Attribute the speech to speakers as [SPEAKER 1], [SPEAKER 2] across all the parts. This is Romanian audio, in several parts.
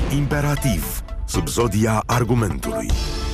[SPEAKER 1] Imperativ, sub zodia argumentului.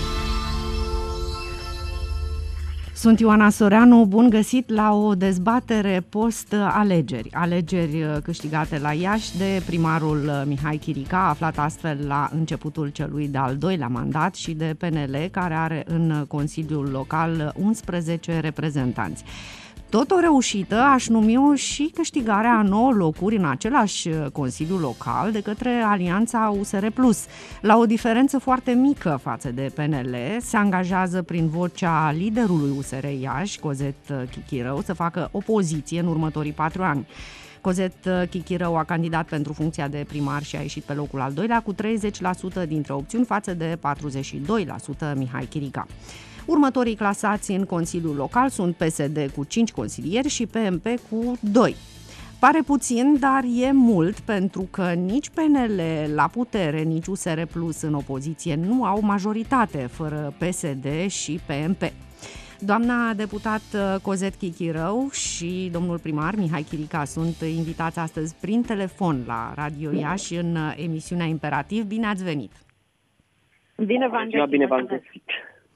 [SPEAKER 2] Sunt Ioana Soreanu, bun găsit la o dezbatere post-alegeri. Alegeri câștigate la Iași de primarul Mihai Chirica, aflat astfel la începutul celui de-al doilea mandat, și de PNL, care are în Consiliul Local 11 reprezentanți. Tot o reușită, aș numi-o și câștigarea a 9 locuri în același Consiliu Local de către Alianța USR+. La o diferență foarte mică față de PNL, se angajează prin vocea liderului USR Iași, Cozet Chichirău, să facă opoziție în următorii 4 ani. Cozet Chichirău a candidat pentru funcția de primar și a ieșit pe locul al doilea cu 30% dintre opțiuni față de 42% Mihai Chirica. Următorii clasați în Consiliul Local sunt PSD cu 5 consilieri și PMP cu 2. Pare puțin, dar e mult, pentru că nici PNL la putere, nici USR Plus în opoziție nu au majoritate fără PSD și PMP. Doamna deputat Cozet Chichirău și domnul primar Mihai Chirica sunt invitați astăzi prin telefon la Radio Iași în emisiunea Imperativ. Bine ați venit!
[SPEAKER 3] Bine v-am găsit!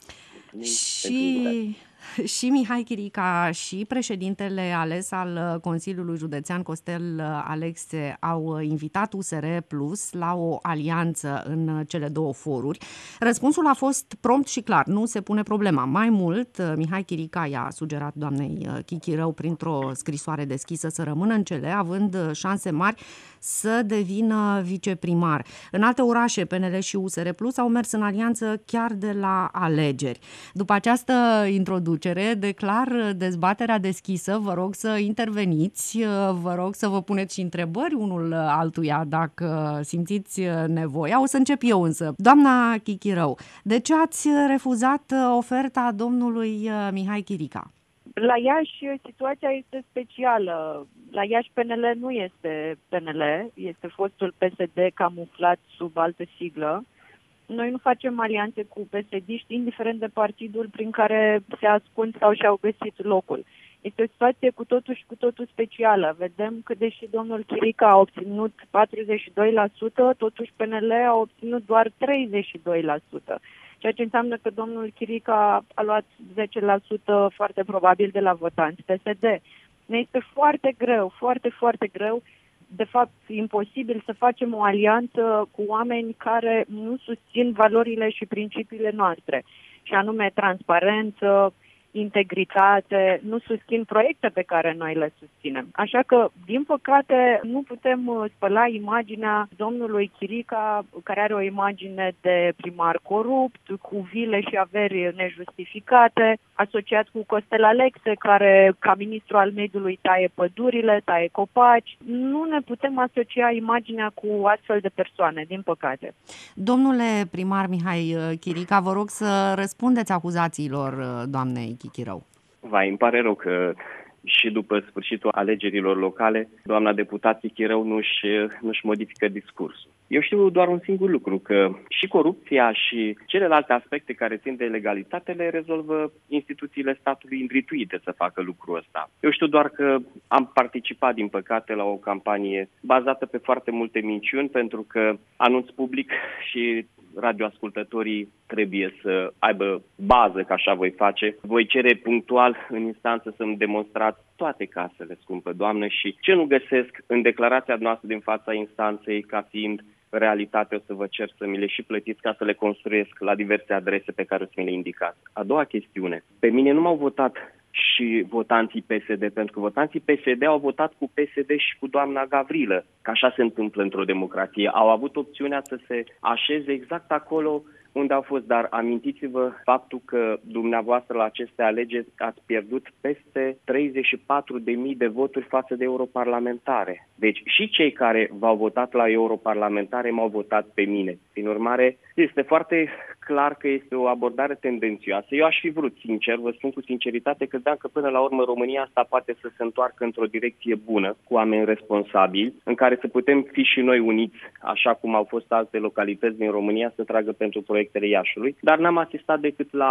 [SPEAKER 2] Și Mihai Chirica și președintele ales al Consiliului Județean Costel Alexe au invitat USR Plus la o alianță în cele două foruri. Răspunsul a fost prompt și clar, nu se pune problema. Mai mult, Mihai Chirica i-a sugerat doamnei Chichirău printr-o scrisoare deschisă să rămână în cele, având șanse mari să devină viceprimar. În alte orașe, PNL și USR Plus au mers în alianță chiar de la alegeri. După această introducere, declar dezbaterea deschisă. Vă rog să interveniți, vă rog să vă puneți și întrebări unul altuia dacă simțiți nevoia. O să încep eu însă. Doamna Chichirău, de ce ați refuzat oferta domnului Mihai Chirica?
[SPEAKER 3] La Iași situația este specială. La Iași PNL nu este PNL, este fostul PSD camuflat sub altă siglă. Noi nu facem alianțe cu PSD-ști, indiferent de partidul prin care se ascund sau și-au găsit locul. Este o situație cu totul specială. Vedem că deși domnul Chirica a obținut 42%, totuși PNL a obținut doar 32%. Ceea ce înseamnă că domnul Chirica a luat 10% foarte probabil de la votanți PSD. Ne este foarte greu, foarte greu, de fapt imposibil să facem o alianță cu oameni care nu susțin valorile și principiile noastre, și anume transparență, integritate, nu susțin proiecte pe care noi le susținem. Așa că, din păcate, nu putem spăla imaginea domnului Chirica, care are o imagine de primar corupt, cu vile și averi nejustificate, asociat cu Costel Alexe, care, ca ministru al mediului, taie pădurile, taie copaci. Nu ne putem asocia imaginea cu astfel de persoane, din păcate.
[SPEAKER 2] Domnule primar Mihai Chirica, vă rog să răspundeți acuzațiilor doamnei Chichirău.
[SPEAKER 4] Îmi pare rău că și după sfârșitul alegerilor locale, doamna deputat Chichirău nu-și modifică discursul. Eu știu doar un singur lucru, că și corupția și celelalte aspecte care țin de legalitate le rezolvă instituțiile statului îndrituite să facă lucrul ăsta. Eu știu doar că am participat, din păcate, la o campanie bazată pe foarte multe minciuni, pentru că anunț public și radioascultătorii trebuie să aibă bază, că așa voi face. Voi cere punctual în instanță să-mi demonstrați toate casele, scumpă doamnă, și ce nu găsesc în declarația noastră din fața instanței ca fiind realitate, o să vă cer să mi le și plătiți ca să le construiesc la diverse adrese pe care o să mi le indicați. A doua chestiune. Pe mine nu m-au votat și votanții PSD, pentru că votanții PSD au votat cu PSD și cu doamna Gavrilă, că așa se întâmplă într-o democrație. Au avut opțiunea să se așeze exact acolo unde au fost, dar amintiți-vă faptul că dumneavoastră la aceste alegeri ați pierdut peste 34.000 de voturi față de europarlamentare. Deci și cei care v-au votat la europarlamentare m-au votat pe mine. Prin urmare, este foarte clar că este o abordare tendențioasă. Eu aș fi vrut, sincer, vă spun cu sinceritate, că dacă până la urmă România asta poate să se întoarcă într-o direcție bună, cu oameni responsabili, în care să putem fi și noi uniți, așa cum au fost alte localități din România, să tragă pentru proiectele Iașului, dar n-am asistat decât la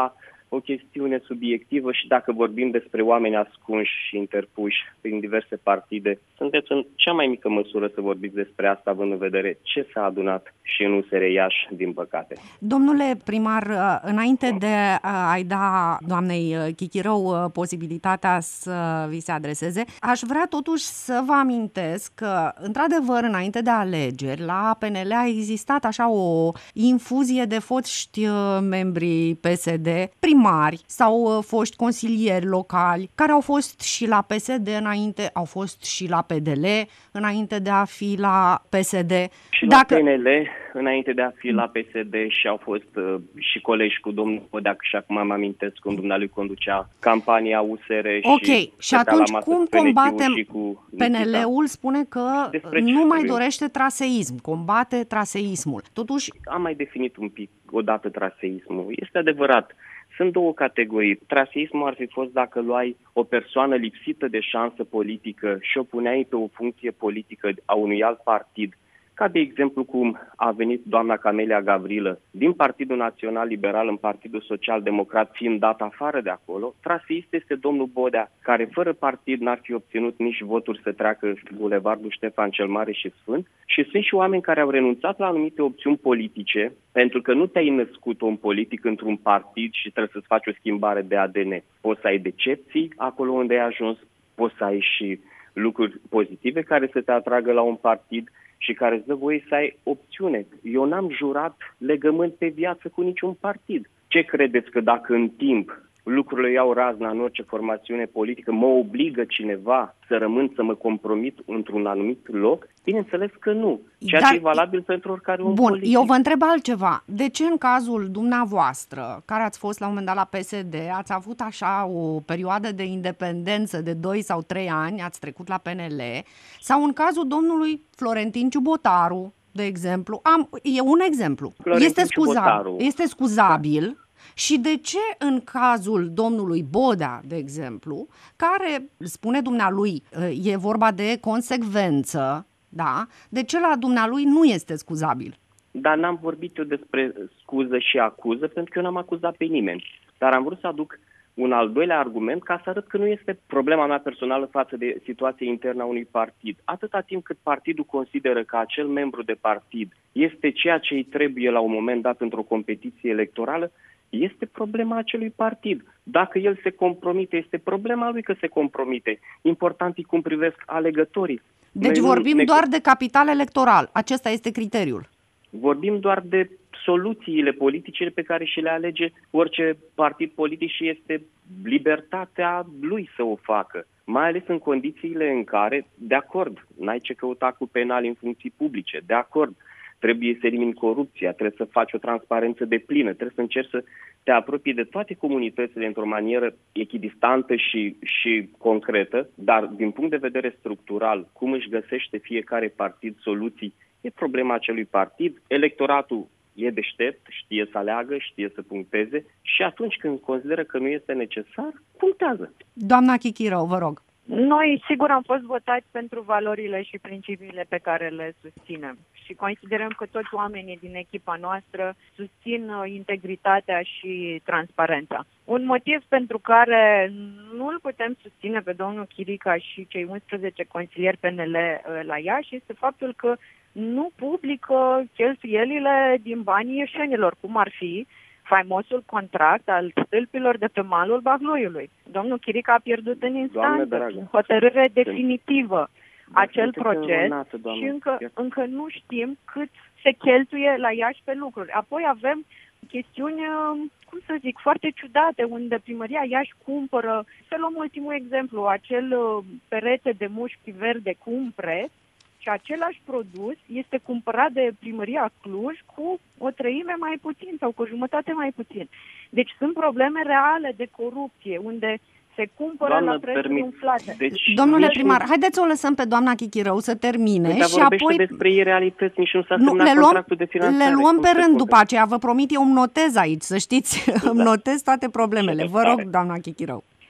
[SPEAKER 4] o chestiune subiectivă și dacă vorbim despre oameni ascunși și interpuși prin diverse partide, sunteți în cea mai mică măsură să vorbiți despre asta, având în vedere ce s-a adunat și în USR Iași, din păcate.
[SPEAKER 2] Domnule primar, înainte de a-i da doamnei Chichirău posibilitatea să vi se adreseze, aș vrea totuși să vă amintesc că, într-adevăr, înainte de alegeri, la PNL a existat așa o infuzie de foști membri PSD, primari sau foști consilieri locali, care au fost și la PSD înainte, au fost și la PDL înainte de a fi la PSD.
[SPEAKER 4] Și la PNL înainte de a fi la PSD și au fost și colegi cu domnul Bodea, și acum mă amintesc cum dumnealui conducea campania USR.
[SPEAKER 2] Și atunci cum combatem? PNL-ul spune că nu mai dorește traseism, combate traseismul. Totuși
[SPEAKER 4] am mai definit un pic odată traseismul. Este adevărat. Sunt două categorii. Traseismul ar fi fost dacă luai o persoană lipsită de șansă politică și o puneai pe o funcție politică a unui alt partid, ca de exemplu cum a venit doamna Camelia Gavrilă din Partidul Național Liberal în Partidul Social Democrat, fiind dat afară de acolo. Traseist este domnul Bodea, care fără partid n-ar fi obținut nici voturi să treacă bulevardul Ștefan cel Mare și Sfânt. Și sunt și oameni care au renunțat la anumite opțiuni politice, pentru că nu te-ai născut om politic într-un partid și trebuie să-ți faci o schimbare de ADN. Poți să ai decepții acolo unde ai ajuns, poți să ai și lucruri pozitive care să te atragă la un partid și care îți dă voie să ai opțiune. Eu n-am jurat legământ pe viață cu niciun partid. Ce credeți că dacă în timp lucrurile iau razna în orice formațiune politică, mă obligă cineva să rămân, să mă compromit într-un anumit loc? Bineînțeles că nu. Ceea ce e valabil pentru oricare om politic.
[SPEAKER 2] Eu vă întreb altceva. De ce în cazul dumneavoastră, care ați fost la un moment dat la PSD, ați avut așa o perioadă de independență de 2 sau 3 ani, ați trecut la PNL, sau în cazul domnului Florentin Ciubotaru, de exemplu, e un exemplu. Este scuzabil. Și de ce în cazul domnului Bodea, de exemplu, care, spune dumnealui, e vorba de consecvență, da? De ce la dumnealui nu este scuzabil?
[SPEAKER 4] Dar n-am vorbit eu despre scuză și acuză, pentru că eu n-am acuzat pe nimeni. Dar am vrut să aduc un al doilea argument ca să arăt că nu este problema mea personală față de situația internă a unui partid. Atâta timp cât partidul consideră că acel membru de partid este ceea ce îi trebuie la un moment dat într-o competiție electorală, este problema acelui partid. Dacă el se compromite, este problema lui că se compromite. Important e cum privesc alegătorii.
[SPEAKER 2] Deci vorbim doar de capital electoral. Acesta este criteriul.
[SPEAKER 4] Vorbim doar de soluțiile politice pe care și le alege orice partid politic și este libertatea lui să o facă. Mai ales în condițiile în care, de acord, n-ai ce căuta cu penali în funcții publice, de acord, trebuie să elimini corupția, trebuie să faci o transparență deplină, trebuie să încerci să te apropii de toate comunitățile într-o manieră echidistantă și concretă, dar din punct de vedere structural, cum își găsește fiecare partid soluții, e problema acelui partid. Electoratul e deștept, știe să aleagă, știe să puncteze și atunci când consideră că nu este necesar, punctează.
[SPEAKER 2] Doamna Chichirău, vă rog.
[SPEAKER 3] Noi, sigur, am fost votați pentru valorile și principiile pe care le susținem și considerăm că toți oamenii din echipa noastră susțin integritatea și transparența. Un motiv pentru care nu îl putem susține pe domnul Chirica și cei 11 consilieri PNL la Iași este faptul că nu publică cheltuielile din banii ieșenilor, cum ar fi faimosul contract al stâlpilor de pe malul Bagloiului. Domnul Chirica a pierdut în instanță, hotărâre definitivă, acel proces și încă nu știm cât se cheltuie la Iași pe lucruri. Apoi avem chestiuni, cum să zic, foarte ciudate, unde primăria Iași cumpără, să luăm ultimul exemplu, acel perete de mușchi verde cu un preț, și același produs este cumpărat de primăria Cluj cu o treime mai puțin sau cu o jumătate mai puțin. Deci sunt probleme reale de corupție, unde se cumpără la prețuri umflate.
[SPEAKER 2] Deci, domnule primar, haideți să o lăsăm pe doamna Chichirău să termine și apoi
[SPEAKER 4] despre irealități, nici nu s-a semnat contractul de finanțare.
[SPEAKER 2] Le luăm pe rând după aceea, vă promit, eu îmi notez aici, să știți, îmi notez toate problemele. Vă rog, doamna Chichirău.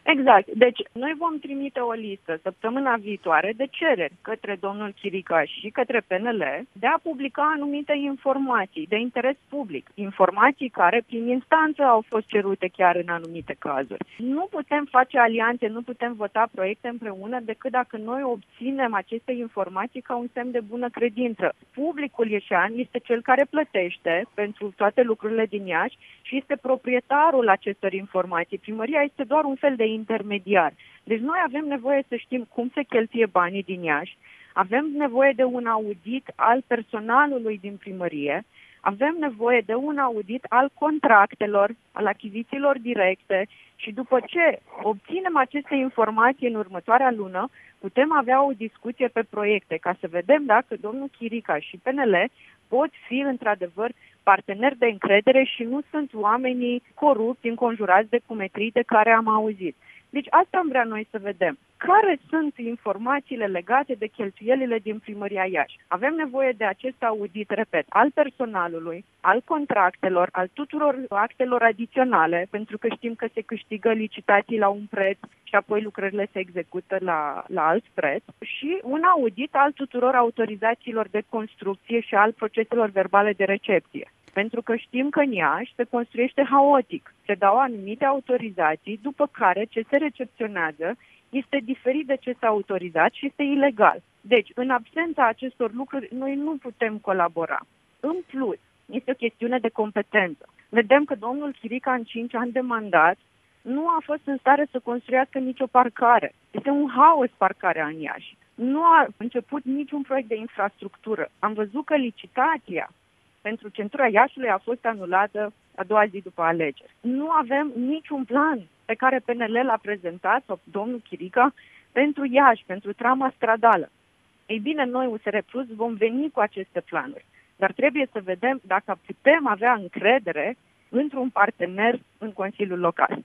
[SPEAKER 3] Exact. Deci, noi vom trimite o listă săptămâna viitoare de cereri către domnul Chirica și către PNL de a publica anumite informații de interes public. Informații care, prin instanță, au fost cerute chiar în anumite cazuri. Nu putem face alianțe, nu putem vota proiecte împreună decât dacă noi obținem aceste informații ca un semn de bună credință. Publicul ieșean este cel care plătește pentru toate lucrurile din Iași și este proprietarul acestor informații. Primăria este doar un fel de intermediar. Deci noi avem nevoie să știm cum se cheltuie banii din Iași, avem nevoie de un audit al personalului din primărie, avem nevoie de un audit al contractelor, al achizițiilor directe și după ce obținem aceste informații în următoarea lună, putem avea o discuție pe proiecte ca să vedem dacă domnul Chirica și PNL pot fi într-adevăr parteneri de încredere și nu sunt oamenii corupți, înconjurați de cumetrii de care am auzit. Deci asta am vrea noi să vedem. Care sunt informațiile legate de cheltuielile din Primăria Iași? Avem nevoie de acest audit, repet, al personalului, al contractelor, al tuturor actelor adiționale, pentru că știm că se câștigă licitații la un preț și apoi lucrările se execută la alt preț, și un audit al tuturor autorizațiilor de construcție și al proceselor verbale de recepție. Pentru că știm că în Iași se construiește haotic. Se dau anumite autorizații, după care ce se recepționează este diferit de ce s-a autorizat și este ilegal. Deci, în absența acestor lucruri, noi nu putem colabora. În plus, este o chestiune de competență. Vedem că domnul Chirica, în 5 ani de mandat, nu a fost în stare să construiască nicio parcare. Este un haos parcarea în Iași. Nu a început niciun proiect de infrastructură. Am văzut că licitația pentru centura Iașiului a fost anulată a doua zi după alegeri. Nu avem niciun plan pe care PNL l-a prezentat, sau domnul Chirica, pentru Iași, pentru trama stradală. Ei bine, noi, USR Plus, vom veni cu aceste planuri. Dar trebuie să vedem dacă putem avea încredere într-un partener în Consiliul Local.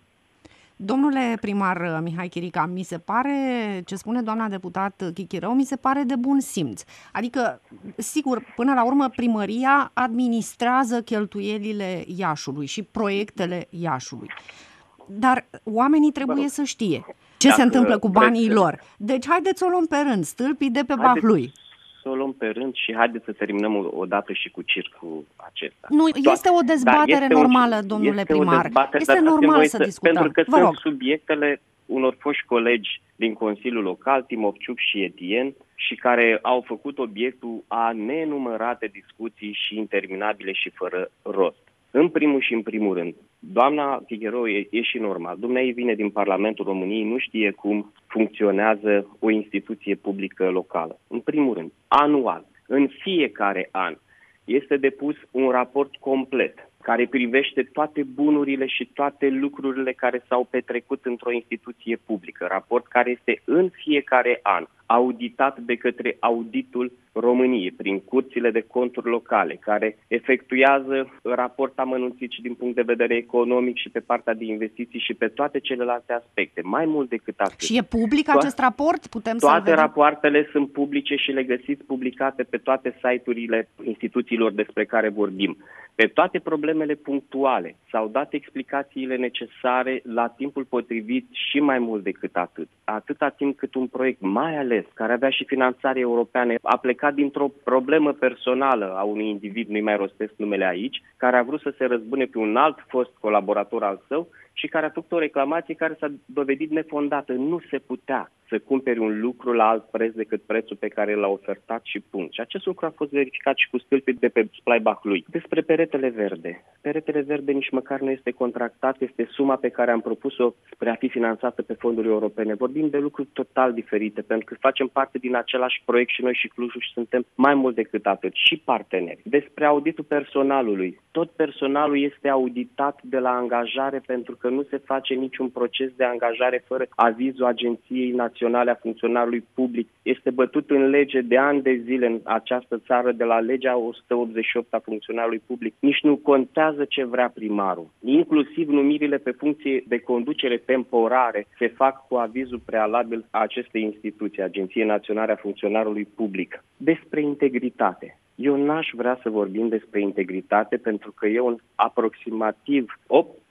[SPEAKER 2] Domnule primar Mihai Chirica, mi se pare, ce spune doamna deputat Chichirău, mi se pare de bun simț. Adică, sigur, până la urmă, primăria administrează cheltuielile Iașului și proiectele Iașului. Dar oamenii trebuie să știe ce se întâmplă cu banii lor. Deci, haideți să o luăm pe rând, stâlpii de pe Bahlui.
[SPEAKER 4] Să o luăm pe rând și haideți să terminăm odată și cu circul acesta.
[SPEAKER 2] Nu, este o dezbatere normală, domnule primar. Este normal să discutăm.
[SPEAKER 4] Pentru că sunt subiectele unor foști colegi din Consiliul Local, Timofciuc și Etienne, și care au făcut obiectul a nenumărate discuții și interminabile și fără rost. În primul și în primul rând, doamna Figueroa e și normal. Dumnezeu vine din Parlamentul României, nu știe cum funcționează o instituție publică locală. În primul rând, anual, în fiecare an, este depus un raport complet care privește toate bunurile și toate lucrurile care s-au petrecut într-o instituție publică. Raport care este în fiecare an auditat de către Auditul României, prin curțile de conturi locale, care efectuează raport amănunțit și din punct de vedere economic și pe partea de investiții și pe toate celelalte aspecte. Mai mult decât atât.
[SPEAKER 2] Și e public acest raport? Putem să-l vedem?
[SPEAKER 4] Toate rapoartele sunt publice și le găsiți publicate pe toate site-urile instituțiilor despre care vorbim. Pe toate problemele punctuale s-au dat explicațiile necesare la timpul potrivit și mai mult decât atât. Atâta timp cât un proiect, mai ales care avea și finanțare europeană, a plecat dintr-o problemă personală a unui individ, nu-i mai rostesc numele aici, care a vrut să se răzbune pe un alt fost colaborator al său și care a făcut o reclamație care s-a dovedit nefondată. Nu se putea să cumperi un lucru la alt preț decât prețul pe care l-a ofertat și punct. Și acest lucru a fost verificat și cu stâlpii de pe Splai-Bahlui. Despre peretele verde. Peretele verde nici măcar nu este contractat, este suma pe care am propus-o spre a fi finanțată pe fonduri europene. Vorbim de lucruri total diferite, pentru că facem parte din același proiect și noi și Clujul și suntem mai mult decât atât, și parteneri. Despre auditul personalului. Tot personalul este auditat de la angajare, pentru că nu se face niciun proces de angajare fără avizul Agenției Naționale a Funcționarului Public. Este bătut în lege de ani de zile în această țară, de la legea 188 a Funcționarului Public. Nici nu contează ce vrea primarul. Inclusiv numirile pe funcție de conducere temporare se fac cu avizul prealabil a acestei instituții, Agenției Naționale a Funcționarului Public. Despre integritate. Eu n-aș vrea să vorbim despre integritate, pentru că eu în aproximativ 8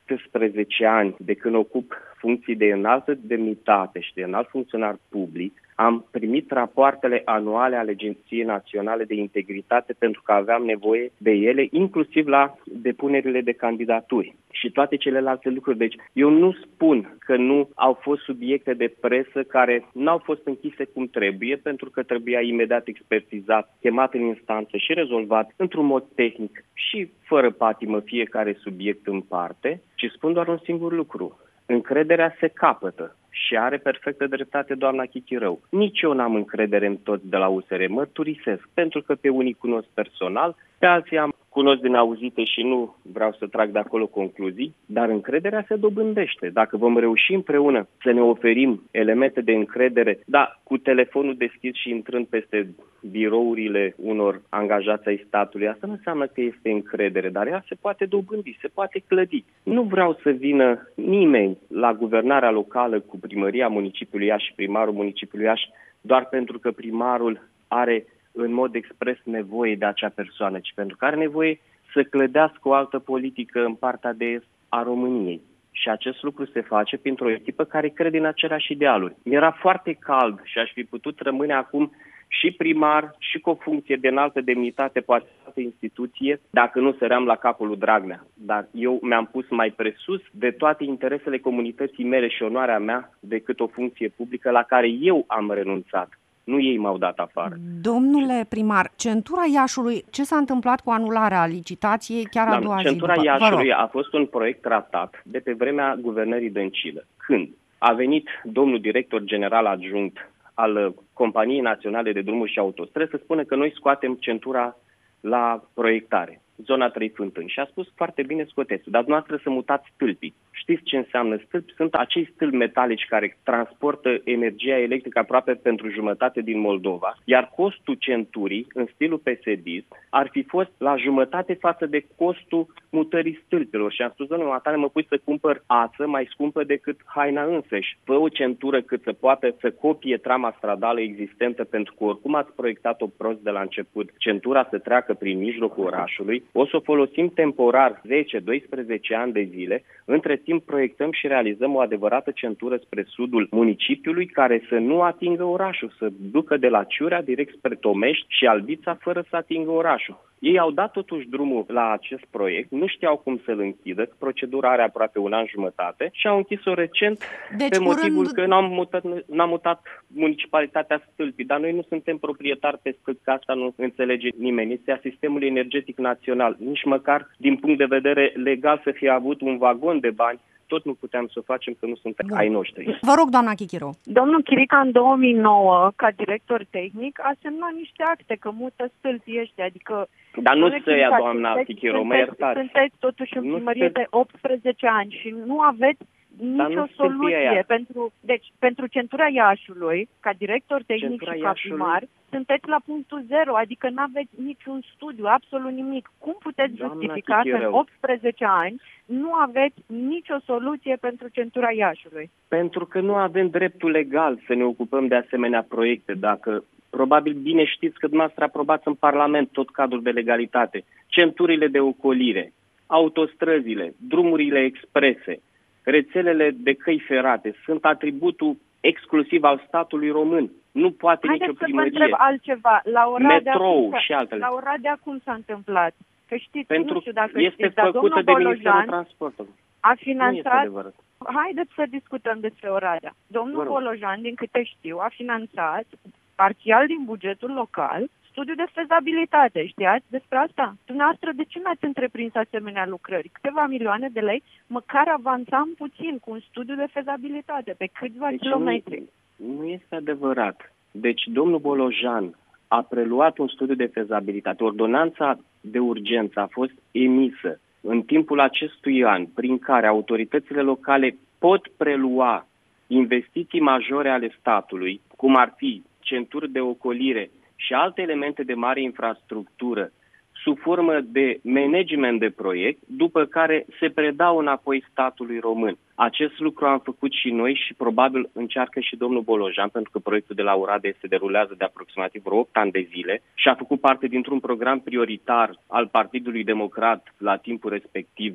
[SPEAKER 4] 18 ani de când ocup funcții de înaltă demnitate și de înalt funcționar public, am primit rapoartele anuale ale Agenției Naționale de Integritate pentru că aveam nevoie de ele, inclusiv la depunerile de candidaturi și toate celelalte lucruri. Deci eu nu spun că nu au fost subiecte de presă care n-au fost închise cum trebuie, pentru că trebuia imediat expertizat, chemat în instanță și rezolvat într-un mod tehnic și fără patimă fiecare subiect în parte, ci spun doar un singur lucru. Încrederea se capătă și are perfectă dreptate doamna Chichirău. Nici eu n-am încredere în toți de la USR, mărturisesc, pentru că pe unii cunosc personal, pe alții am cunosc din auzite și nu vreau să trag de acolo concluzii, dar încrederea se dobândește. Dacă vom reuși împreună să ne oferim elemente de încredere, cu telefonul deschis și intrând peste birourile unor angajați ai statului, asta nu înseamnă că este încredere, dar ea se poate dobândi, se poate clădi. Nu vreau să vină nimeni la guvernarea locală cu primăria municipiului Iași și primarul municipiului Iași doar pentru că primarul are în mod expres nevoie de acea persoană, ci pentru că are nevoie să clădească o altă politică în partea de est a României. Și acest lucru se face printr-o echipă care crede în aceleași idealuri. Mi-era foarte cald și aș fi putut rămâne acum și primar și cu o funcție de înaltă demnitate, poate altă instituție, dacă nu săream la capul lui Dragnea. Dar eu mi-am pus mai presus de toate interesele comunității mele și onoarea mea decât o funcție publică la care eu am renunțat. Nu ei m-au dat afară.
[SPEAKER 2] Domnule primar, centura Iașului, ce s-a întâmplat cu anularea licitației chiar a doua zi?
[SPEAKER 4] Centura Iașului a fost un proiect tratat de pe vremea guvernării Dăncilă, când a venit domnul director general adjunct al Companiei Naționale de Drumuri și Autostrăzi să spună că noi scoatem centura la proiectare, zona 3 Fântâni. Și a spus foarte bine, scoteți, dar dumneavoastră să mutați stâlpii. Știți ce înseamnă stâlpi? Sunt acei stâlpi metalici care transportă energia electrică aproape pentru jumătate din Moldova, iar costul centurii, în stilul PSD, ar fi fost la jumătate față de costul mutării stâlpilor. Și am spus, domnule Matale, mă pui să cumpăr ață mai scumpă decât haina însăși. Fă o centură cât să poată să copie trama stradală existentă, pentru că oricum ați proiectat-o prost de la început, centura să treacă prin mijlocul orașului, o să o folosim temporar 10-12 ani de zile, între timp proiectăm și realizăm o adevărată centură spre sudul municipiului care să nu atingă orașul, să ducă de la Ciurea direct spre Tomești și Albița fără să atingă orașul. Ei au dat totuși drumul la acest proiect, nu știau cum să-l închidă, procedura are aproape un an jumătate și au închis-o recent pe motivul că n-am mutat municipalitatea stâlpii, dar noi nu suntem proprietari pe stâlpi, că asta nu înțelege nimeni. Este a sistemului energetic național, nici măcar din punct de vedere legal să fie avut un vagon de bani, tot nu puteam să o facem că nu suntem ai noștri.
[SPEAKER 2] Vă rog, doamna Chichirău.
[SPEAKER 3] Domnul Chirica în 2009, ca director tehnic, a semnat niște acte că mută stâlpii ăștia, adică...
[SPEAKER 4] Dar nu să ia, doamna Chichirău, mă iertați.
[SPEAKER 3] Sunteți totuși în primărie de 18 ani și nu aveți nicio soluție pentru centura Iașului, ca director tehnic și ca primar, sunteți la punctul zero, adică nu aveți niciun studiu, absolut nimic. Cum puteți justifica că în 18 ani nu aveți nicio soluție pentru centura Iașului?
[SPEAKER 4] Pentru că nu avem dreptul legal să ne ocupăm de asemenea proiecte. Dacă probabil bine știți că dumneavoastră aprobați în Parlament tot cadrul de legalitate, centurile de ocolire, autostrăzile, drumurile exprese, rețelele de căi ferate sunt atributul exclusiv al statului român. Nu poate nicio primărie.
[SPEAKER 3] Haideți să vă întreb altceva.
[SPEAKER 4] Metrou și altele.
[SPEAKER 3] La Oradea cum s-a întâmplat? Că știți,
[SPEAKER 4] pentru
[SPEAKER 3] nu știu dacă
[SPEAKER 4] este
[SPEAKER 3] știți, dar
[SPEAKER 4] făcută de Ministerul Transportului.
[SPEAKER 3] A finanțat... Haideți să discutăm despre Oradea. Domnul Bolojan, din câte știu, a finanțat parțial din bugetul local studiu de fezabilitate. Știați despre asta? Dumneavoastră, de ce n-ați întreprins asemenea lucrări? Câteva milioane de lei, măcar avansam puțin cu un studiu de fezabilitate pe câțiva kilometri.
[SPEAKER 4] Nu este adevărat. Deci, domnul Bolojan a preluat un studiu de fezabilitate. Ordonanța de urgență a fost emisă în timpul acestui an, prin care autoritățile locale pot prelua investiții majore ale statului, cum ar fi centuri de ocolire și alte elemente de mare infrastructură, sub formă de management de proiect, după care se predau înapoi statului român. Acest lucru am făcut și noi și probabil încearcă și domnul Bolojan, pentru că proiectul de la Oradea se derulează de aproximativ vreo 8 ani de zile și a făcut parte dintr-un program prioritar al Partidului Democrat la timpul respectiv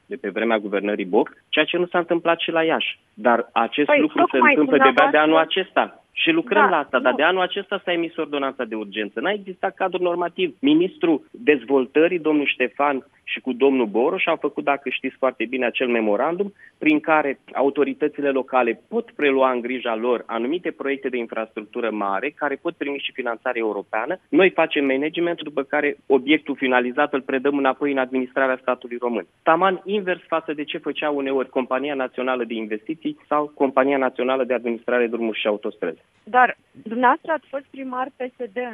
[SPEAKER 4] de pe vremea guvernării Boc, ceea ce nu s-a întâmplat și la Iași. Dar acest lucru se
[SPEAKER 3] tocmai
[SPEAKER 4] întâmplă de-abia de anul
[SPEAKER 3] dumneavoastră-
[SPEAKER 4] acesta. Și lucrăm la asta,
[SPEAKER 3] nu.
[SPEAKER 4] dar de anul acesta s-a emis ordonanța de urgență. N-a existat cadru normativ. Ministrul Dezvoltării, domnul Ștefan, și cu domnul Boroș au făcut, dacă știți foarte bine, acel memorandum prin care autoritățile locale pot prelua în grija lor anumite proiecte de infrastructură mare, care pot primi și finanțare europeană. Noi facem management, după care obiectul finalizat îl predăm înapoi în administrarea statului român. Taman invers față de ce făcea uneori Compania Națională de Investiții sau Compania Națională de Administrare Drumuri și Autostrăzi.
[SPEAKER 3] Dar dumneavoastră ați fost primar PSD în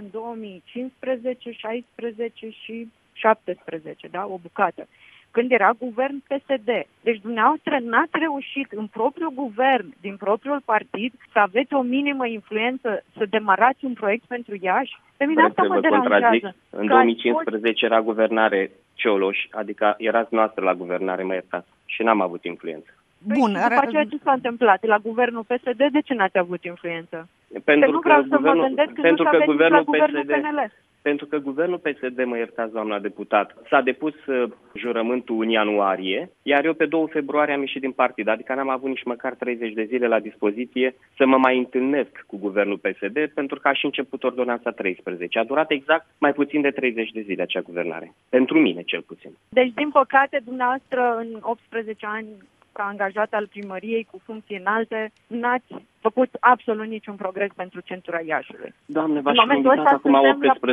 [SPEAKER 3] 2015, 16 și 17, da? O bucată. Când era guvern PSD. Deci dumneavoastră n-ați reușit în propriul guvern, din propriul partid, să aveți o minimă influență, să demarați un proiect pentru Iași? Pe mine asta mă deranjează.
[SPEAKER 4] În 2015 era guvernare Cioloș, adică erați noastră la guvernare, mă iertați, și n-am avut influență.
[SPEAKER 2] Bun.
[SPEAKER 3] După aceea ce s-a întâmplat? La guvernul PSD, de ce n-ați avut influență?
[SPEAKER 4] Pentru
[SPEAKER 3] nu
[SPEAKER 4] că
[SPEAKER 3] vreau să mă
[SPEAKER 4] guvernul,
[SPEAKER 3] gândesc că
[SPEAKER 4] pentru
[SPEAKER 3] nu
[SPEAKER 4] că
[SPEAKER 3] s-a venit
[SPEAKER 4] guvernul
[SPEAKER 3] la guvernul
[SPEAKER 4] PSD,
[SPEAKER 3] PNL.
[SPEAKER 4] pentru că guvernul PSD, mă iertați, doamna deputat, s-a depus jurământul în ianuarie, iar eu pe 2 februarie am ieșit din partid, adică n-am avut nici măcar 30 de zile la dispoziție să mă mai întâlnesc cu guvernul PSD, pentru că a și început ordonanța 13. A durat exact mai puțin de 30 de zile acea guvernare. Pentru mine, cel puțin.
[SPEAKER 3] Deci, din păcate, dumneavoastră, în 18 ani, ca angajat al primăriei cu funcții înalte, n-ați făcut absolut niciun progres pentru centura Iașului.
[SPEAKER 4] Doamne, v-aș
[SPEAKER 3] În momentul
[SPEAKER 4] invitat
[SPEAKER 3] ăsta
[SPEAKER 4] acum
[SPEAKER 3] suntem la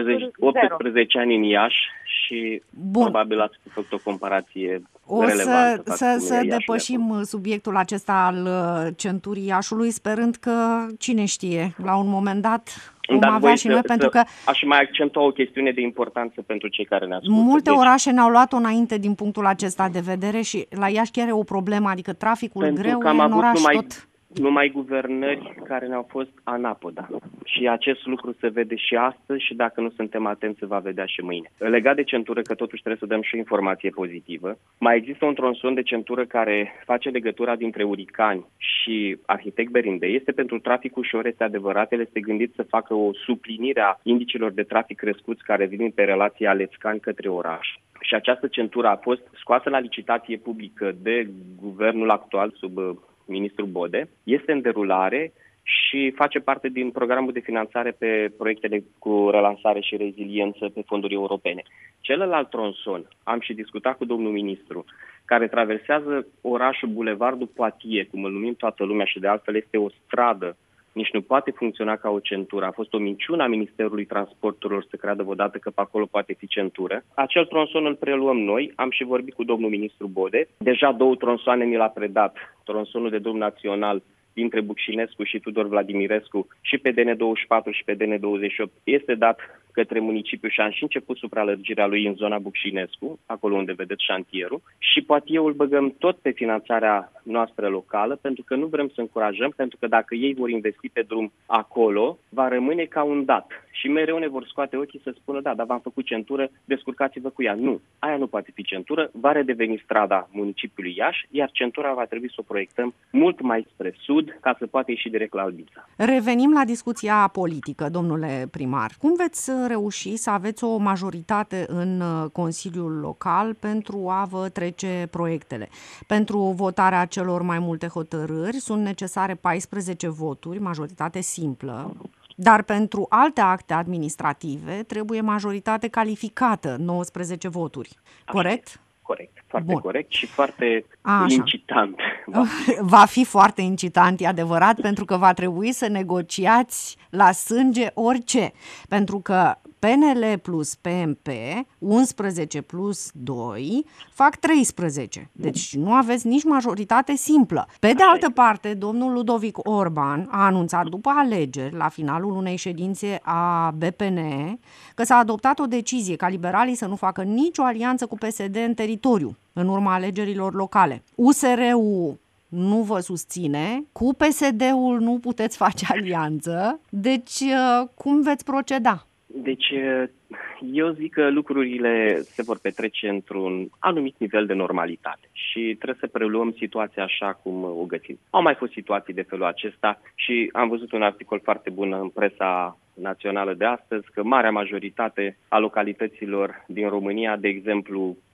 [SPEAKER 4] 18 ani în Iași și
[SPEAKER 2] Bun.
[SPEAKER 4] probabil ați făcut o comparație
[SPEAKER 2] O
[SPEAKER 4] relevantă.
[SPEAKER 2] să depășim subiectul acesta al centurii Iașului, sperând că, cine știe, la un moment dat vom avea și noi, pentru că
[SPEAKER 4] aș mai accentua o chestiune de importanță pentru cei care ne ascultă.
[SPEAKER 2] multe orașe ne-au luat-o înainte din punctul acesta de vedere și la Iași chiar e o problemă, adică traficul greu e în oraș tot.
[SPEAKER 4] Numai guvernări care ne-au fost anapoda. Și acest lucru se vede și astăzi și dacă nu suntem atenți se va vedea și mâine. Legat de centură, că totuși trebuie să dăm și o informație pozitivă, mai există un tronson de centură care face legătura dintre Uricani și Arhitect Berindei. Este pentru trafic ușor, este adevărat, el este gândit să facă o suplinire a indicilor de trafic crescuți care vin pe relația Alețcani către oraș. Și această centură a fost scoasă la licitație publică de guvernul actual sub ministrul Bode, este în derulare și face parte din programul de finanțare pe proiectele cu relansare și reziliență pe fonduri europene. Celălalt tronson, am și discutat cu domnul ministru, care traversează orașul Bulevardul Poitiers, cum îl numim toată lumea și de altfel este o stradă, nici nu poate funcționa ca o centură. A fost o minciună a Ministerului Transporturilor să creadă vreodată că pe acolo poate fi centură. Acel tronson îl preluăm noi, am și vorbit cu domnul ministru Bode. Deja 2 tronsoane mi l-a predat, tronsonul de drum național dintre Bucșinescu și Tudor Vladimirescu și pe DN24 și pe DN28 este dat către municipiu și am și început supralărgirea lui în zona Bucșinescu, acolo unde vedeți șantierul, și poate eu îl băgăm tot pe finanțarea noastră locală, pentru că nu vrem să încurajăm, pentru că dacă ei vor investi pe drum acolo, va rămâne ca un dat. Și mereu ne vor scoate ochii să spună, da, dar v-am făcut centură, descurcați-vă cu ea. Nu, aia nu poate fi centură, va redeveni strada municipiului Iași, iar centura va trebui să o proiectăm mult mai spre sud, ca să poată ieși direct la Albița.
[SPEAKER 2] Revenim la discuția politică, domnule primar. Cum veți reuși să aveți o majoritate în Consiliul Local pentru a vă trece proiectele? Pentru votarea celor mai multe hotărâri sunt necesare 14 voturi, majoritate simplă, dar pentru alte acte administrative trebuie majoritate calificată, 19 voturi. Corect?
[SPEAKER 4] Corect, foarte
[SPEAKER 2] Bun.
[SPEAKER 4] corect și foarte incitant.
[SPEAKER 2] Va fi foarte incitant, e adevărat, pentru că va trebui să negociați la sânge orice, pentru că PNL plus PMP, 11 plus 2, fac 13. Deci nu aveți nici majoritate simplă. Pe de altă parte, domnul Ludovic Orban a anunțat după alegeri, la finalul unei ședințe a BPN, că s-a adoptat o decizie ca liberalii să nu facă nicio alianță cu PSD în teritoriu, în urma alegerilor locale. USR-ul nu vă susține, cu PSD-ul nu puteți face alianță, deci cum veți proceda?
[SPEAKER 4] Deci, eu zic că lucrurile se vor petrece într-un anumit nivel de normalitate și trebuie să preluăm situația așa cum o găsim. Au mai fost situații de felul acesta și am văzut un articol foarte bun în presa națională de astăzi că marea majoritate a localităților din România, de exemplu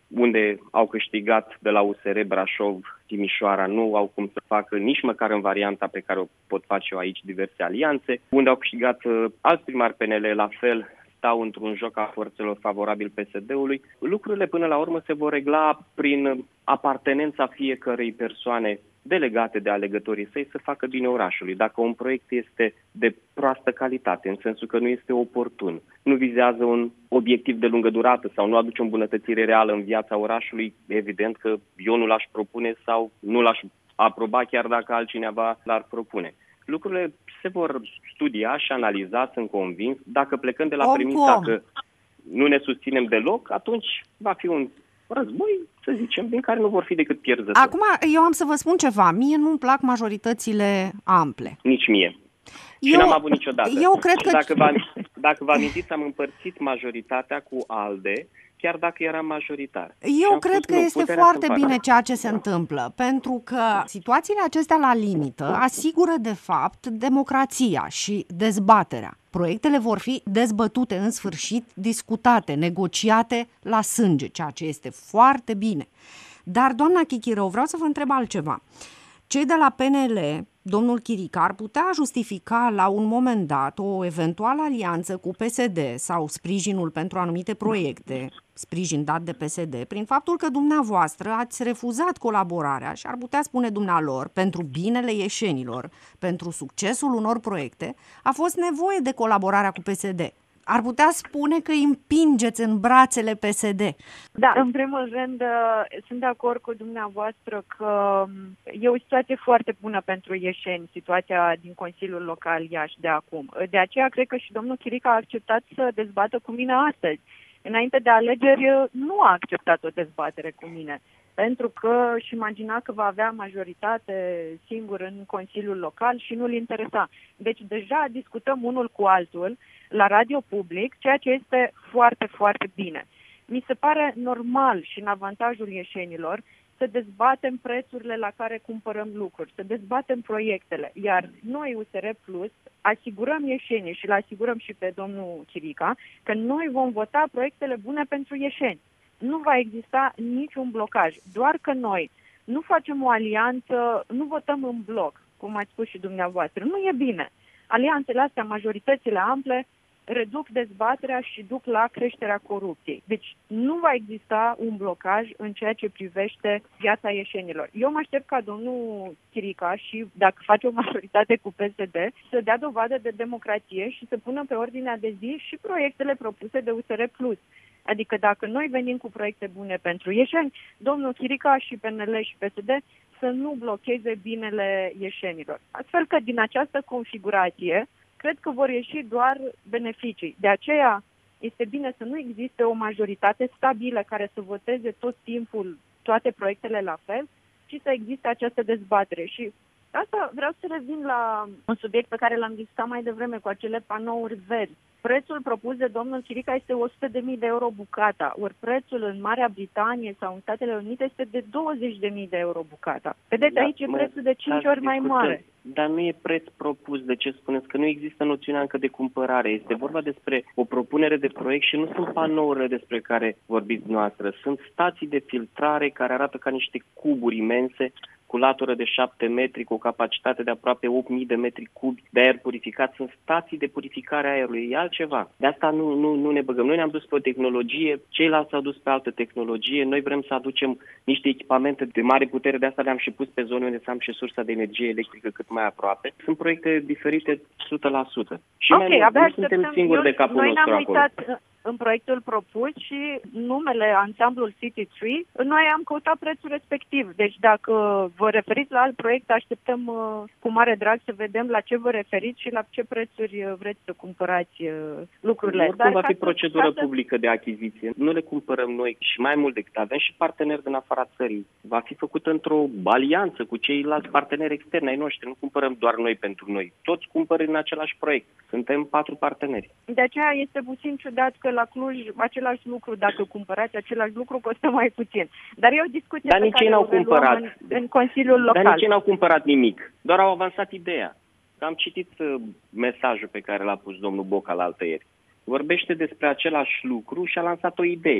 [SPEAKER 4] unde au câștigat de la USR Brașov, Timișoara, nu au cum să facă nici măcar în varianta pe care o pot face eu aici diverse alianțe, unde au câștigat alți primari PNL, la fel, stau într-un joc a forțelor favorabil PSD-ului. Lucrurile până la urmă se vor regla prin apartenența fiecărei persoane delegate de alegătorii săi să facă bine orașului. Dacă un proiect este de proastă calitate, în sensul că nu este oportun, nu vizează un obiectiv de lungă durată sau nu aduce o îmbunătățire reală în viața orașului, evident că eu nu l-aș propune sau nu l-aș aproba chiar dacă altcineva l-ar propune. Lucrurile se vor studia și analiza, sunt convins. Dacă plecăm de la premisa că nu ne susținem deloc, atunci va fi un război, să zicem, din care nu vor fi decât pierzători.
[SPEAKER 2] Acum, eu am să vă spun ceva. Mie nu-mi plac majoritățile ample.
[SPEAKER 4] Nici mie. Și n-am avut niciodată.
[SPEAKER 2] Eu cred că...
[SPEAKER 4] Dacă vă amintiți, am împărțit majoritatea cu ALDE, chiar dacă era majoritar.
[SPEAKER 2] Eu cred că este foarte bine ceea ce se întâmplă, pentru că situațiile acestea la limită asigură, de fapt, democrația și dezbaterea. Proiectele vor fi dezbătute în sfârșit, discutate, negociate la sânge, ceea ce este foarte bine. Dar, doamna Chichirău, vreau să vă întreb altceva. Cei de la PNL, domnul Chirica, ar putea justifica la un moment dat o eventuală alianță cu PSD sau sprijinul pentru anumite proiecte, sprijin dat de PSD, prin faptul că dumneavoastră ați refuzat colaborarea și ar putea spune dumnealor, pentru binele ieșenilor, pentru succesul unor proiecte, a fost nevoie de colaborarea cu PSD. Ar putea spune că îi împingeți în brațele PSD.
[SPEAKER 3] Da, în primul rând sunt de acord cu dumneavoastră că e o situație foarte bună pentru ieșeni, situația din Consiliul Local Iași de acum. De aceea cred că și domnul Chirica a acceptat să dezbată cu mine astăzi. Înainte de alegeri nu a acceptat o dezbatere cu mine, pentru că își imagina că va avea majoritate singur în Consiliul Local și nu-l interesa. Deci deja discutăm unul cu altul la radio public, ceea ce este foarte, foarte bine. Mi se pare normal și în avantajul ieșenilor să dezbatem prețurile la care cumpărăm lucruri, să dezbatem proiectele, iar noi, USR Plus, asigurăm ieșenii și le asigurăm și pe domnul Chirica că noi vom vota proiectele bune pentru ieșeni. Nu va exista niciun blocaj, doar că noi nu facem o alianță, nu votăm în bloc, cum ați spus și dumneavoastră. Nu e bine. Alianțele astea, majoritățile ample, reduc dezbaterea și duc la creșterea corupției. Deci nu va exista un blocaj în ceea ce privește viața ieșenilor. Eu mă aștept ca domnul Chirica și, dacă face o majoritate cu PSD, să dea dovadă de democrație și să pună pe ordinea de zi și proiectele propuse de USR Plus. Adică dacă noi venim cu proiecte bune pentru ieșeni, domnul Chirica și PNL și PSD să nu blocheze binele ieșenilor. Astfel că din această configurație cred că vor ieși doar beneficii. De aceea este bine să nu existe o majoritate stabilă care să voteze tot timpul toate proiectele la fel, ci să existe această dezbatere. Și asta vreau să revin la un subiect pe care l-am discutat mai devreme cu acele panouri verzi. Prețul propus de domnul Chirica este 100.000 de euro bucata, ori prețul în Marea Britanie sau în Statele Unite este de 20.000 de euro bucata. Vedeți, aici e prețul de 5 ori mai mare.
[SPEAKER 4] Dar nu e preț propus. De ce spuneți? Că nu există noțiunea încă de cumpărare. Este vorba despre o propunere de proiect și nu sunt panourile despre care vorbiți noastră. Sunt stații de filtrare care arată ca niște cuburi imense cu latură de 7 metri, cu o capacitate de aproape 8.000 de metri cubi de aer purificat. Sunt stații de purificare a aerului. E altceva. De asta nu ne băgăm. Noi ne-am dus pe o tehnologie, ceilalți s-au dus pe altă tehnologie. Noi vrem să aducem niște echipamente de mare putere, de asta le-am și pus pe zone unde să am și sursa de energie electrică cât mai aproape. Sunt proiecte diferite 100%. Și nu suntem singuri de capul nostru acolo.
[SPEAKER 3] În proiectul propus și numele ansamblul City Tree, noi am căutat prețul respectiv. Deci dacă vă referiți la alt proiect, așteptăm cu mare drag să vedem la ce vă referiți și la ce prețuri vreți să cumpărați lucrurile.
[SPEAKER 4] Oricum va fi procedură publică de achiziție. Nu le cumpărăm noi și mai mult decât avem și parteneri din afara țării. Va fi făcută într-o alianță cu ceilalți parteneri externi ai noștri. Nu cumpărăm doar noi pentru noi. Toți cumpără în același proiect. Suntem 4 parteneri.
[SPEAKER 3] De aceea este puțin ciudat că la Cluj același lucru, dacă cumpărați același lucru, costă mai puțin. Dar e o discuție
[SPEAKER 4] pe care o cumpărat
[SPEAKER 3] în Consiliul Local.
[SPEAKER 4] Dar nici ei n-au cumpărat nimic. Doar au avansat ideea. Am citit mesajul pe care l-a pus domnul Boca la altăieri. Vorbește despre același lucru și a lansat o idee.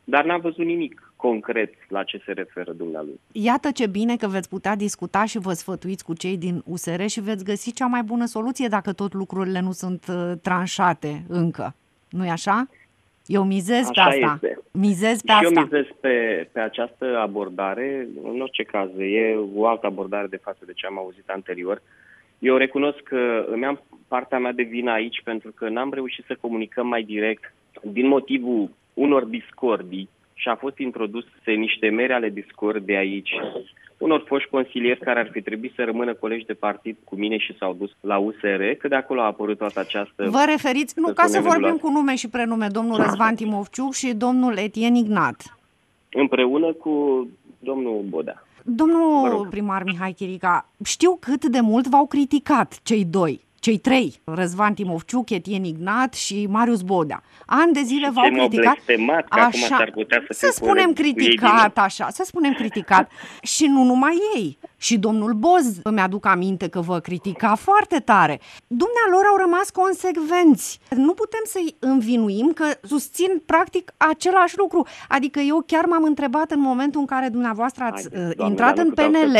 [SPEAKER 4] dar n-am văzut nimic concret la ce se referă dumnealui.
[SPEAKER 2] Iată ce bine că veți putea discuta și vă sfătuiți cu cei din USR și veți găsi cea mai bună soluție dacă tot lucrurile nu sunt tranșate încă. Nu-i așa? Eu mizez
[SPEAKER 4] Așa
[SPEAKER 2] pe asta.
[SPEAKER 4] este.
[SPEAKER 2] Mizez pe
[SPEAKER 4] și
[SPEAKER 2] asta.
[SPEAKER 4] eu mizez pe această abordare. În orice caz, e o altă abordare de față de ce am auzit anterior. Eu recunosc că îmi am partea mea de vină aici pentru că n-am reușit să comunicăm mai direct din motivul unor discordii și a fost introduse niște mere ale discordii aici. Unor foști consilieri care ar fi trebuit să rămână colegi de partid cu mine și s-au dus la USR, că de acolo a apărut toată această...
[SPEAKER 2] Vă referiți, nu ca să vorbim cu nume și prenume, domnul Răzvan Timofciuc și domnul Etienne Ignat.
[SPEAKER 4] Împreună cu domnul Bodea.
[SPEAKER 2] Domnul primar Mihai Chirica, știu cât de mult v-au criticat cei trei, Răzvan Timofciuc, Etienne Ignat și Marius Bodea. Ani de zile v-au criticat.
[SPEAKER 4] Așa,
[SPEAKER 2] să spunem criticat, așa, să spunem criticat. Și nu numai ei. Și domnul Boz, îmi aduc aminte că vă critica foarte tare. Dumnealor au rămas consecvenți. Nu putem să-i învinuim că susțin practic același lucru. Adică eu chiar m-am întrebat în momentul în care dumneavoastră ați intrat în PNL.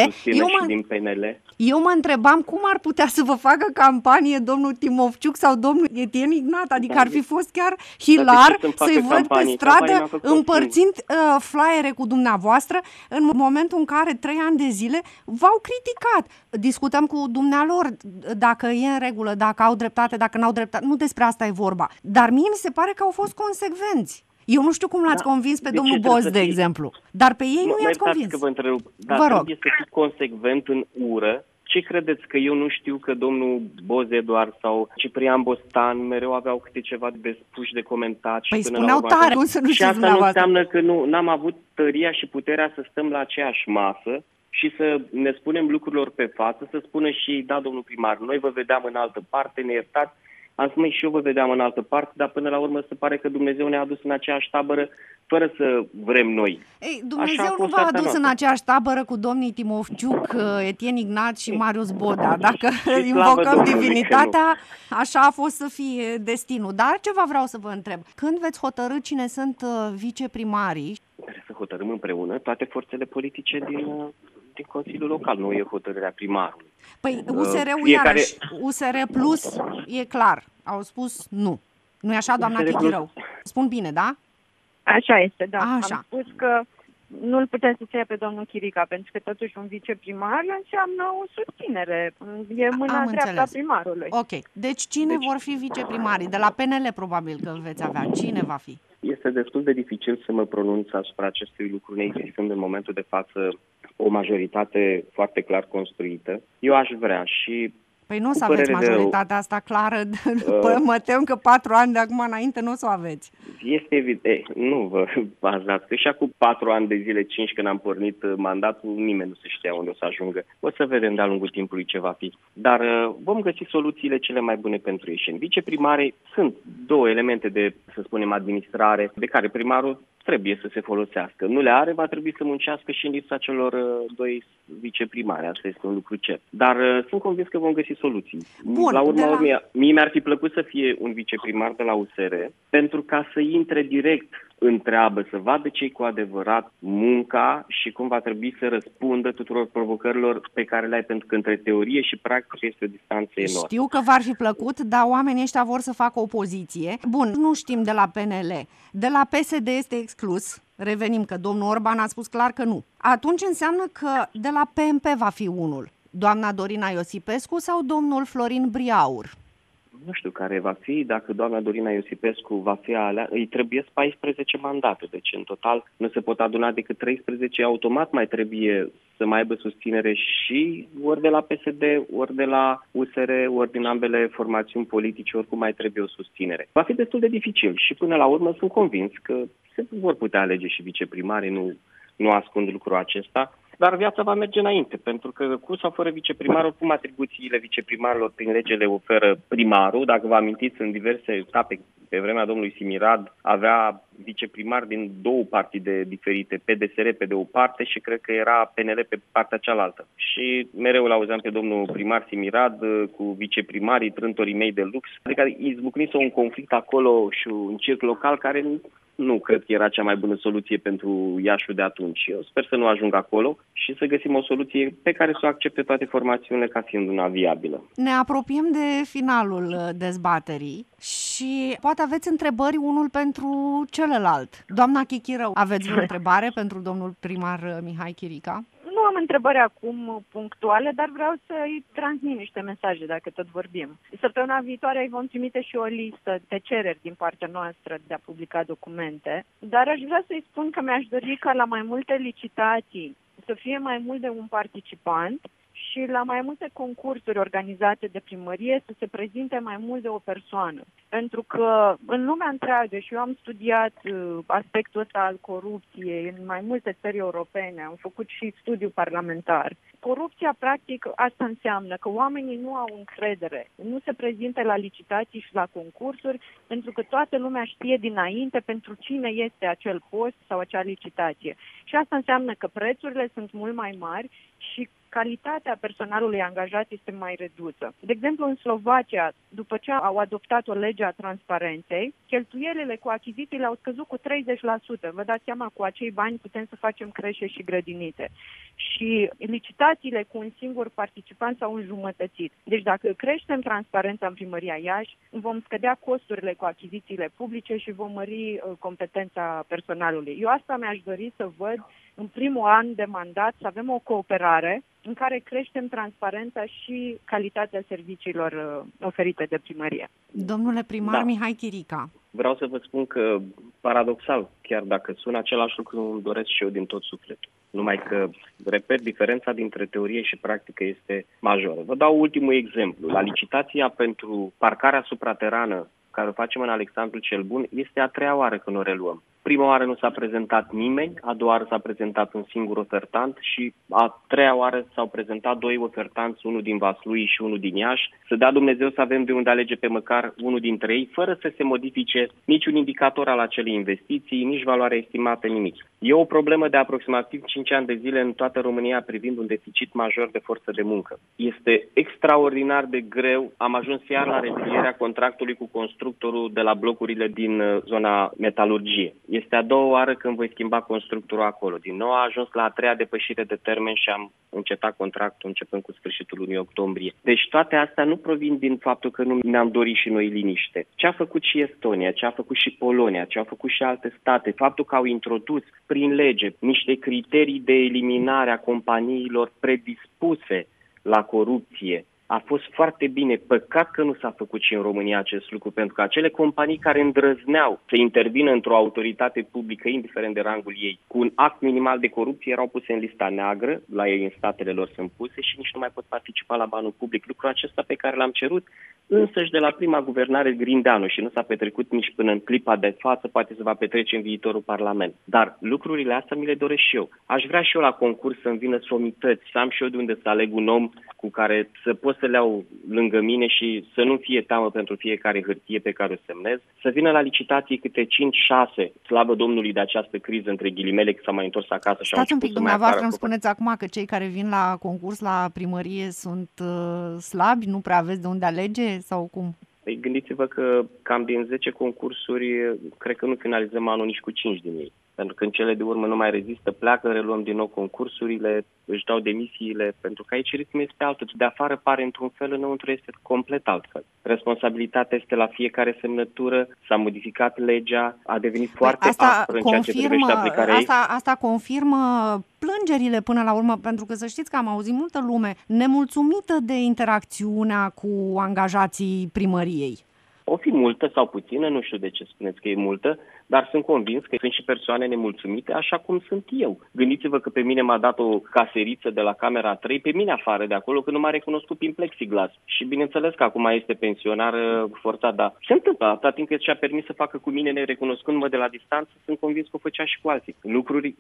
[SPEAKER 2] Eu mă întrebam cum ar putea să vă facă campanie domnul Timofciuc sau domnul Etienne Ignat. Adică ar fi fost chiar hilar să-i văd pe stradă împărțind flyere cu dumneavoastră în momentul în care 3 ani de zile v-au criticat. Discutăm cu dumnealor dacă e în regulă, dacă au dreptate, dacă n-au dreptate. Nu despre asta e vorba. Dar mie mi se pare că au fost consecvenți. Eu nu știu cum l-ați convins pe domnul Boz, de exemplu. Dar pe ei nu i-ați convins.
[SPEAKER 4] Că vă întrerup, dar
[SPEAKER 2] vă rog.
[SPEAKER 4] Trebuie să fii consecvent în ură. Ce credeți, că eu nu știu că domnul Boz Eduard sau Ciprian Bostan mereu aveau câte ceva de spus, de comentat?
[SPEAKER 2] Păi spuneau tare, cum să nu știți
[SPEAKER 4] dumneavoastră. Și asta nu înseamnă că n-am avut tăria și puterea să stăm la aceeași masă și să ne spunem lucrurilor pe față, să spună și, da, domnul primar, noi vă vedeam în altă parte, ne iertați, am spus, și eu vă vedeam în altă parte, dar până la urmă se pare că Dumnezeu ne-a adus în aceeași tabără fără să vrem noi.
[SPEAKER 2] Ei, Dumnezeu nu v-a adus în aceeași tabără cu domnii Timofciuc, Etienne Ignat și Marius Bodea. Dacă invocăm divinitatea, așa a fost să fie destinul. Dar ceva vreau să vă întreb. Când veți hotărî cine sunt viceprimarii?
[SPEAKER 4] Trebuie să hotărâm împreună toate forțele politice din Consiliul Local, nu e hotărârea primarului.
[SPEAKER 2] Păi USR-ul iarăși, USR Plus e clar, au spus nu. Nu-i așa, doamna Chichirău? Spun bine, da?
[SPEAKER 3] Așa este, da.
[SPEAKER 2] Așa.
[SPEAKER 3] Am spus că nu-l putem să ia pe domnul Chirica, pentru că totuși un viceprimar înseamnă o susținere. E mâna dreaptă a primarului.
[SPEAKER 2] Ok. Deci cine vor fi viceprimarii? De la PNL probabil că veți avea. Cine va fi?
[SPEAKER 4] Este destul de dificil să mă pronunț asupra acestui lucru, neexistând în momentul de față o majoritate foarte clar construită. Eu aș vrea și...
[SPEAKER 2] Păi nu o să aveți majoritatea asta clară, mă tem că 4 ani de acum înainte nu o să o aveți.
[SPEAKER 4] Este evident, nu vă bazați, că și acum 4 ani de zile, 5 când am pornit mandatul, nimeni nu se știa unde o să ajungă. O să vedem de-a lungul timpului ce va fi. Dar vom găsi soluțiile cele mai bune pentru ieșeni. Viceprimare sunt 2 elemente de, să spunem, administrare, de care primarul trebuie să se folosească. Nu le are, va trebui să muncească și în lipsa celor 2 viceprimari. Asta este un lucru cert. Dar sunt convins că vom găsi soluții.
[SPEAKER 2] Bun,
[SPEAKER 4] la urma urmei, mie mi-ar fi plăcut să fie un viceprimar de la USR, pentru ca să intre direct în treabă, să vadă ce-i cu adevărat munca și cum va trebui să răspundă tuturor provocărilor pe care le ai, pentru că între teorie și practică este o distanță enormă.
[SPEAKER 2] Știu că v-ar fi plăcut, dar oamenii ăștia vor să facă opoziție. Bun, nu știm de la PNL. De la PSD este exclus. Revenim că domnul Orban a spus clar că nu. Atunci înseamnă că de la PMP va fi unul. Doamna Dorina Iosipescu sau domnul Florin Briaur?
[SPEAKER 4] Nu știu care va fi, dacă doamna Dorina Iosipescu va fi alea, îi trebuie 14 mandate, deci în total nu se pot aduna decât 13, automat mai trebuie să mai aibă susținere și ori de la PSD, ori de la USR, ori din ambele formațiuni politice, oricum mai trebuie o susținere. Va fi destul de dificil și până la urmă sunt convins că se vor putea alege și viceprimarii, nu ascund lucrul acesta. Dar viața va merge înainte, pentru că cu sau fără viceprimar, oricum atribuțiile viceprimarilor prin lege le oferă primarul. Dacă vă amintiți, în diverse etape, pe vremea domnului Simirad, avea viceprimar din 2 partide diferite, PDSR pe de o parte și cred că era PNL pe partea cealaltă. Și mereu l-auzeam pe domnul primar Simirad cu viceprimarii, trântorii mei de lux. Adică izbucnise un conflict acolo și un circ local care nu cred că era cea mai bună soluție pentru Iașul de atunci. Eu sper să nu ajung acolo și să găsim o soluție pe care să o accepte toate formațiunile ca fiind una viabilă.
[SPEAKER 2] Ne apropiem de finalul dezbaterii și poate aveți întrebări unul pentru celălalt. Doamna Chichirău, aveți o întrebare pentru domnul primar Mihai Chirica?
[SPEAKER 3] Nu am întrebări acum punctuale, dar vreau să-i transmit niște mesaje, dacă tot vorbim. Săptămâna viitoare îi vom trimite și o listă de cereri din partea noastră de a publica documente, dar aș vrea să-i spun că mi-aș dori ca la mai multe licitații să fie mai mult de un participant și la mai multe concursuri organizate de primărie să se prezinte mai mult de o persoană. Pentru că în lumea întreagă, și eu am studiat aspectul ăsta al corupției în mai multe țări europene, am făcut și studiu parlamentar. Corupția, practic, asta înseamnă că oamenii nu au încredere, nu se prezintă la licitații și la concursuri, pentru că toată lumea știe dinainte pentru cine este acel post sau acea licitație. Și asta înseamnă că prețurile sunt mult mai mari și calitatea personalului angajat este mai redusă. De exemplu, în Slovacia, după ce au adoptat o lege a transparenței, cheltuielile cu achizițiile au scăzut cu 30%. Vă dați seama, cu acei bani putem să facem creșe și grădinițe. Și licitațiile cu un singur participant s-au înjumătățit. Deci dacă creștem transparența în primăria Iași, vom scădea costurile cu achizițiile publice și vom mări competența personalului. Eu asta mi-aș dori să văd în primul an de mandat, să avem o cooperare în care creștem transparența și calitatea serviciilor oferite de primărie.
[SPEAKER 2] Domnule primar Mihai Chirica.
[SPEAKER 4] Vreau să vă spun că, paradoxal, chiar dacă sună același lucru, îmi doresc și eu din tot sufletul. Numai că, repet, diferența dintre teorie și practică este majoră. Vă dau ultimul exemplu. La licitația pentru parcarea supraterană, care o facem în Alexandru cel Bun, este a treia oară când o reluăm. Prima oară nu s-a prezentat nimeni, a doua oară s-a prezentat un singur ofertant și a treia oară s-au prezentat doi ofertanți, unul din Vaslui și unul din Iași. Să dea Dumnezeu să avem de unde alege pe măcar unul dintre ei, fără să se modifice niciun indicator al acelei investiții, nici valoarea estimată, nimic. E o problemă de aproximativ 5 ani de zile în toată România privind un deficit major de forță de muncă. Este extraordinar de greu. Am ajuns iar la resilierea contractului cu constructorul de la blocurile din zona metalurgie. Este a doua oară când voi schimba constructorul acolo. Din nou a ajuns la a treia depășire de termen și am încetat contractul începând cu sfârșitul lunii octombrie. Deci toate astea nu provin din faptul că nu ne-am dorit și noi liniște. Ce a făcut și Estonia, ce a făcut și Polonia, ce au făcut și alte state, faptul că au introdus prin lege niște criterii de eliminare a companiilor predispuse la corupție, a fost foarte bine. Păcat că nu s-a făcut și în România acest lucru, pentru că acele companii care îndrăzneau să intervină într-o autoritate publică, indiferent de rangul ei, cu un act minimal de corupție, erau puse în lista neagră, la ei în statele lor sunt puse și nici nu mai pot participa la banul public. Lucrul acesta pe care l-am cerut însăși de la prima guvernare Grindeanu și nu s-a petrecut nici până în clipa de față, poate se va petrece în viitorul Parlament. Dar lucrurile astea mi le doresc și eu. Aș vrea și eu la concurs să-mi vină somități, să am și eu de unde să aleg un om cu care să pot să le iau lângă mine și să nu fie teamă pentru fiecare hârtie pe care o semnez, să vină la licitații câte 5-6, slavă Domnului de această criză, între ghilimele, că s-a mai întors acasă.
[SPEAKER 2] Stați un pic, dumneavoastră îmi spuneți acum că cei care vin la concurs la primărie sunt slabi, nu prea aveți de unde alege sau cum?
[SPEAKER 4] Păi gândiți-vă că cam din 10 concursuri, cred că nu finalizăm anul nici cu 5 din ei. Pentru că în cele de urmă nu mai rezistă, pleacă, reluăm din nou concursurile, își dau demisiile, pentru că aici ritmul este altul. De afară pare într-un fel, înăuntru este complet altfel. Responsabilitatea este la fiecare semnătură, s-a modificat legea, a devenit foarte aspră în ceea ce privește aplicarea ei.
[SPEAKER 2] Asta confirmă plângerile până la urmă, pentru că să știți că am auzit multă lume nemulțumită de interacțiunea cu angajații primăriei.
[SPEAKER 4] O fi multă sau puțină, nu știu de ce spuneți că e multă, dar sunt convins că sunt și persoane nemulțumite, așa cum sunt eu. Gândiți-vă că pe mine m-a dat o caseriță de la camera 3, pe mine afară de acolo, că nu m-a recunoscut prin plexiglas. Și bineînțeles că acum este pensionar forțat, dar se întâmplă, atâta timp cât și-a permis să facă cu mine nerecunoscându-mă de la distanță, sunt convins că o făcea și cu alții. Lucruri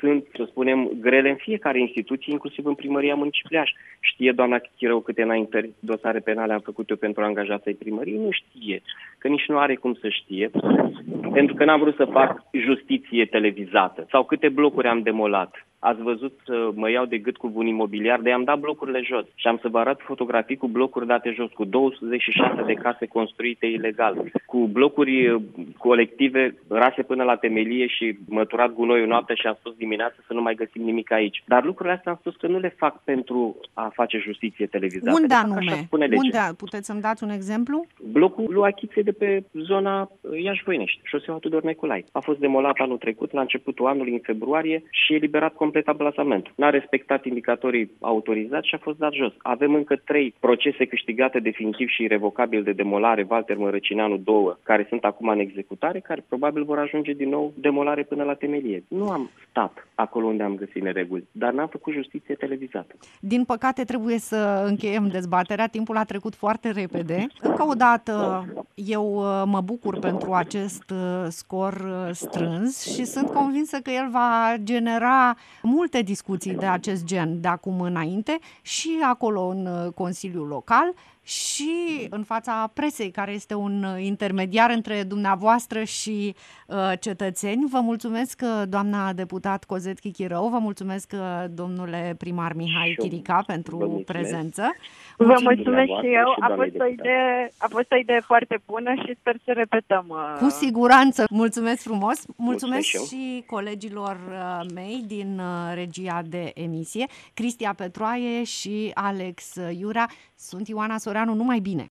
[SPEAKER 4] sunt, să spunem, grele în fiecare instituție, inclusiv în primăria municipiului Iași. Știe doamna Chirău câte înaintări dosare penale am făcut eu pentru angajații ai primăriei? Nu știe, că nici nu are cum să știe, pentru că n-am vrut să fac justiție televizată. Sau câte blocuri am demolat. Ați văzut să mă iau de gât cu un imobiliar, de i-am dat blocurile jos și am să vă arăt fotografii cu blocuri date jos, cu 26 de case construite ilegal, cu blocuri colective rase până la temelie și măturat gunoiul noaptea și am spus dimineața să nu mai găsim nimic aici. Dar lucrurile astea am spus că nu le fac pentru a face justiție televizată.
[SPEAKER 2] Unde anume? Unde? Puteți să-mi dați un exemplu?
[SPEAKER 4] Blocul lui Achițe de pe zona Iași-Voinești, șoseaua Tudor Neculai. A fost demolat anul trecut, la începutul anului, în februarie, și eliberat complet ablasament. N-a respectat indicatorii autorizați și a fost dat jos. Avem încă 3 procese câștigate definitiv și irrevocabil de demolare, Walter Mărăcineanu 2, care sunt acum în executare, care probabil vor ajunge din nou demolare până la temelie. Nu am stat acolo unde am găsit nereguli, dar n-am făcut justiție televizată.
[SPEAKER 2] Din păcate trebuie să încheiem dezbaterea. Timpul a trecut foarte repede. Încă o dată eu mă bucur pentru acest scor strâns și sunt convinsă că el va genera multe discuții de acest gen de acum înainte și acolo în Consiliul Local și în fața presei, care este un intermediar între dumneavoastră și cetățeni. Vă mulțumesc, doamna deputat Cozet Chirău, vă mulțumesc, domnule primar Mihai Chirica, pentru prezență.
[SPEAKER 3] Vă mulțumesc și eu. A fost o idee foarte bună și sper să repetăm.
[SPEAKER 2] Cu siguranță. Mulțumesc frumos. Mulțumesc și colegilor mei din regia de emisie, Cristia Petroaie și Alex Iurea. Sunt Ioana Soreanu, numai bine!